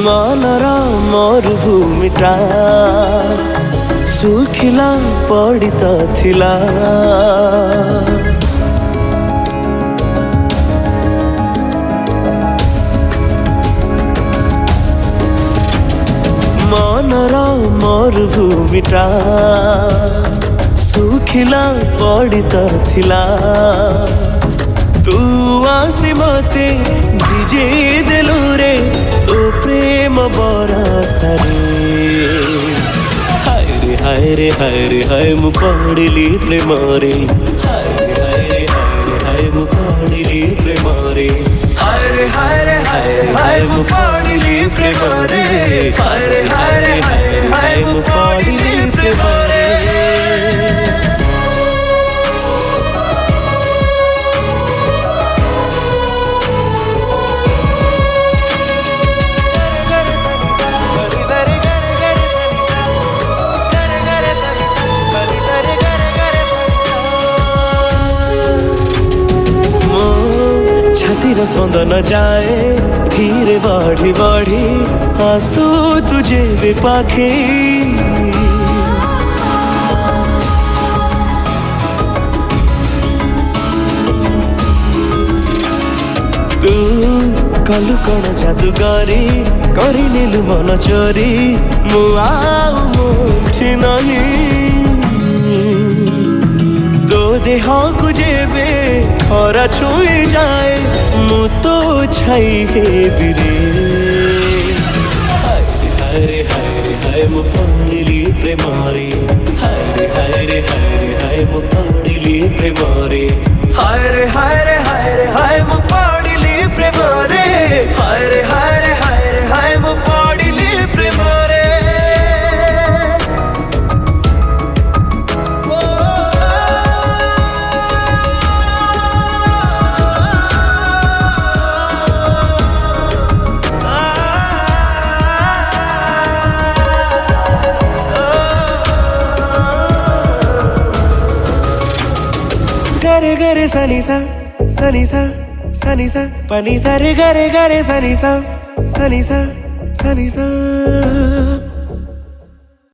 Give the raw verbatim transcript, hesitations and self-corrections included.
मनर मरुभूमिटा सुखिला पड़ी तो थिला मनर मरुभूमिटा सुखिला पड़ी तो थिला तू आसी मते भिजे देलु रे तो प्रेम बरसरे हाय रे हाय रे हाय रे हाय मु पड़िली प्रेम रे हाय रे हाय रे हाय रे हाय मु पड़िली प्रेम रे हाय रे हाय रे हाय रे हाय मु पड़िली प्रेम रे हाय रे हाय रे हाय रे हाय मु पड़िली प्रेम रे छातीर स्पंदन जाए धीरे बढ़ी बढ़ी आंसू तुझे भी पाखे तू कलु कण जादूगरी करी नेलु मन चोरी मु आउ मुठी नहीं दो देह को जेबे खरा छुई जाए मु तो छाई हे बिरे हाय रे हाय रे हाय रे हाय मु पड़िली प्रेम रे हाय रे हाय रे हाय रे हाय मु पड़िली प्रेम रे हाय रे हाय रे हाय रे हाय मु पड़िली प्रेम रे हाय रे हाय रे हाय रे हाय मु पड़िली प्रेम रे गरे गरे सनी सा सनी सा सनी सा पनी सा रे गरे गरे सनी सा सनी सा सनी सा